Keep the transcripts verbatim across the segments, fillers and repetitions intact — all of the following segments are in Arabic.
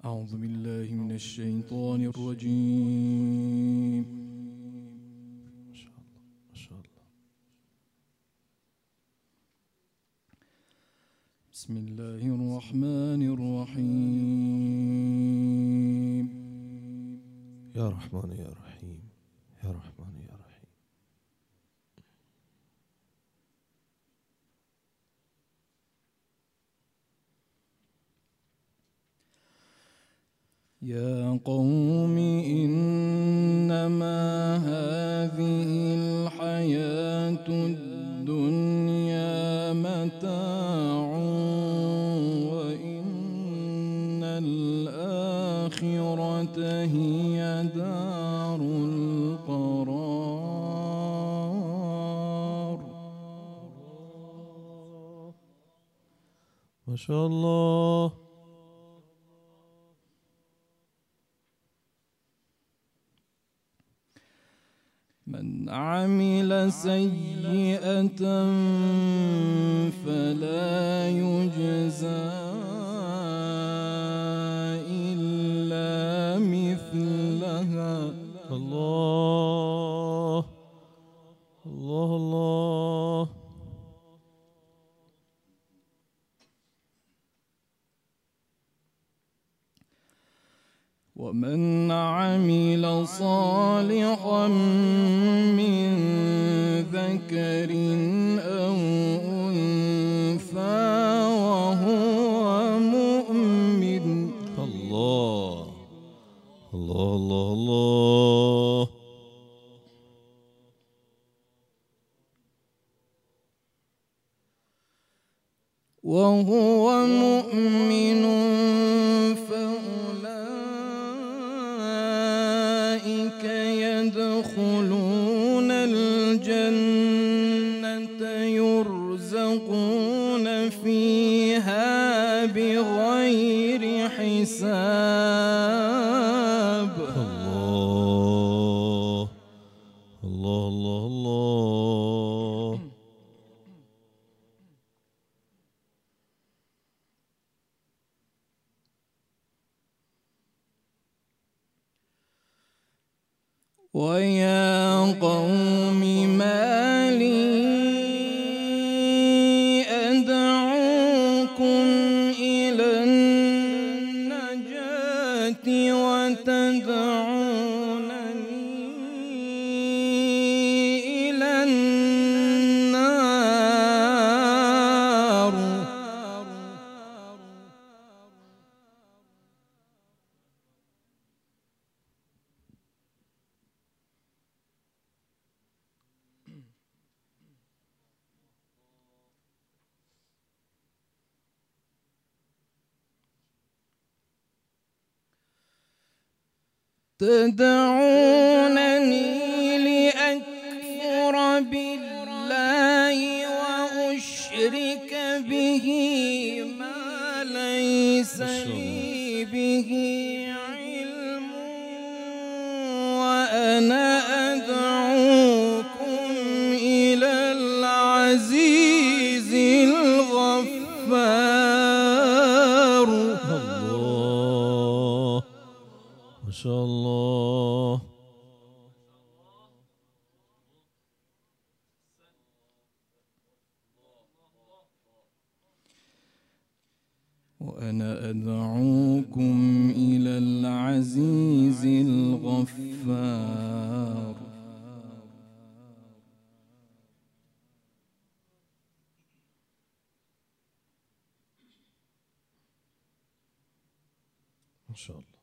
أعوذ بالله من الشيطان الرجيم. ما شاء الله ما شاء الله. بسم الله الرحمن الرحيم. يا رحمن يا رحيم يا رحمن يا رحيم. يا قوم إنما هذه الحياة الدنيا متاع وإن الآخرة هي دار القرار. ما شاء الله. من عمل سيئة فلا يجزى إلا مثلها. الله الله الله. ومن عمل صالحا من ذكر أو أنثى وهو مؤمن. الله الله الله الله. وهو مؤمن فأولئك يدخلون الجنة يرزقون فيها بغير حساب. الله الله الله الله. ويا قوم ما لي أدعوكم إلى النجاة وتدعونني إلى النار. تدعونني لأكفر بالله وأشرك به ما ليس لي به علم وأنا أدعوكم إلى العزيز الغفار. الله ما شاء الله. وأنا أدعوكم إلى العزيز الغفار. ما شاء الله.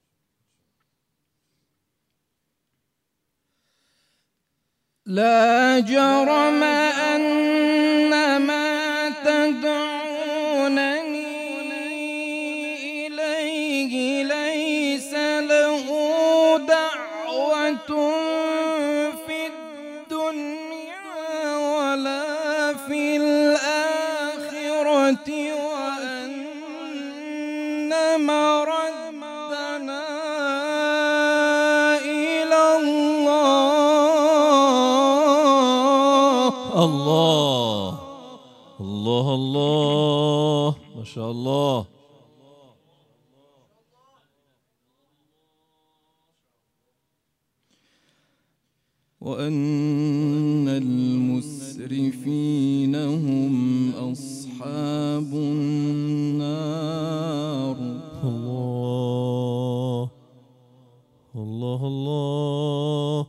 لا جرم أن ما تدعونني إليه ليس له دعوة في الدنيا ولا في الآخرة وأن مردنا إلى الله. الله الله الله. ما شاء الله. وأن المسرفين هم أصحاب النار. الله الله الله.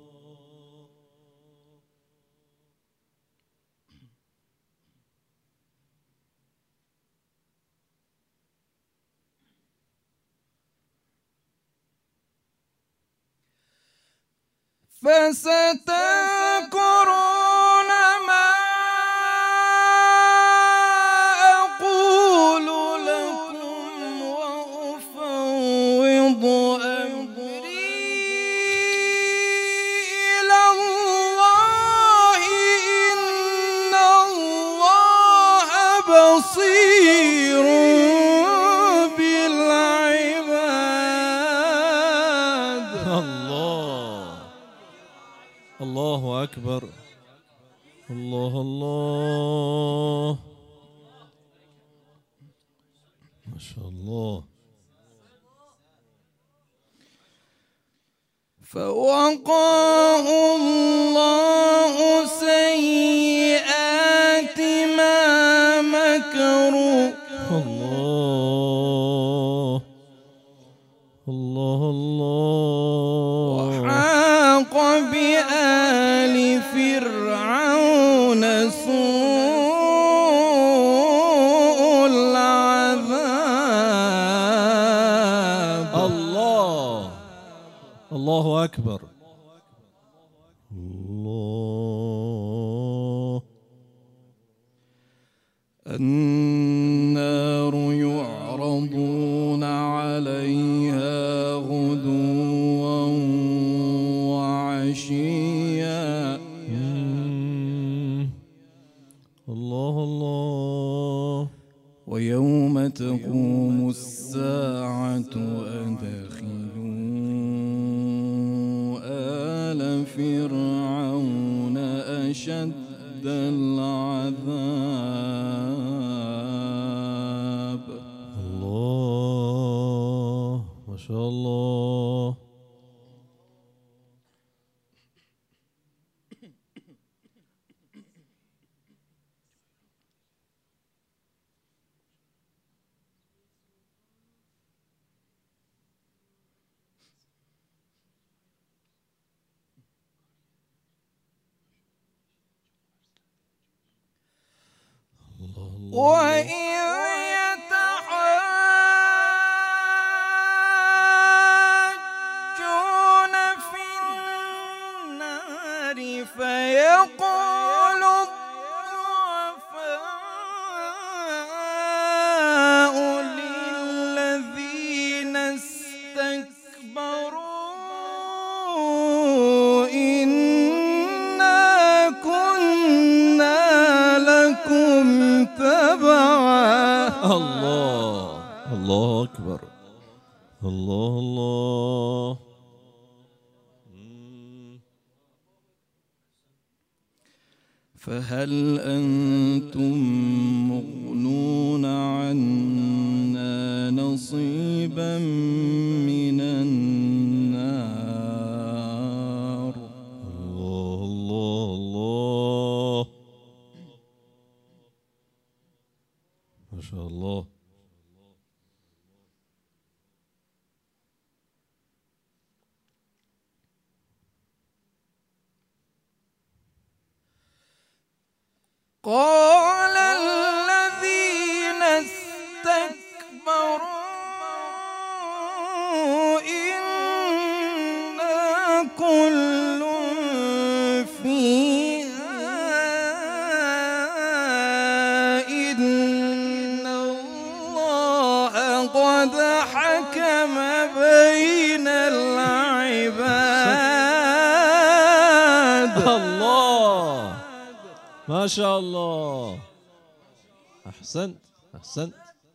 فستذكرون ما أقول لكم وأفوض أمري إلى الله إن الله بصير بالعباد. الله الله أكبر. الله الله ما شاء الله. فوقاه الله سيئات ما مكروا. الله الله الله. وحاق بآل فرعون سوء العذاب. الله الله أكبر. الله. النار يعرضون عليها غدوا وعشيا. الله الله. ويوم تقوم الساعة أدخلوا آل فرعون أشد العذاب. الله ما شاء الله. وإذ يتحاجون في النار فيقول الضعفاء للذين استكبروا إنا كنا لكم تبعا. الله الله أكبر. الله الله. فهل أنتم مغنون عنا نصيبا من النار. الله الله الله ما شاء الله. قال الذين استكبروا إنا كل فيها إن الله قد حكم بين العباد. الله ما شاء الله. أحسنت أحسنت.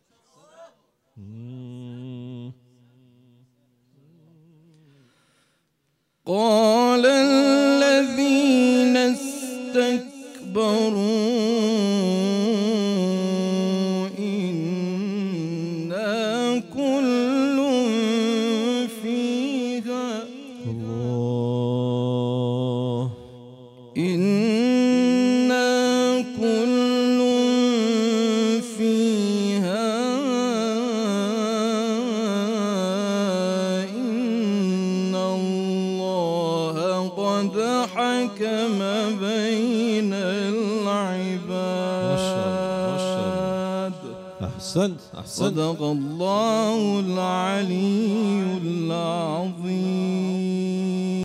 قال الذين استكبروا إنا كل فيها. الله قد حكم بين العباد. أحسنت أحسنت. صدق الله العلي العظيم.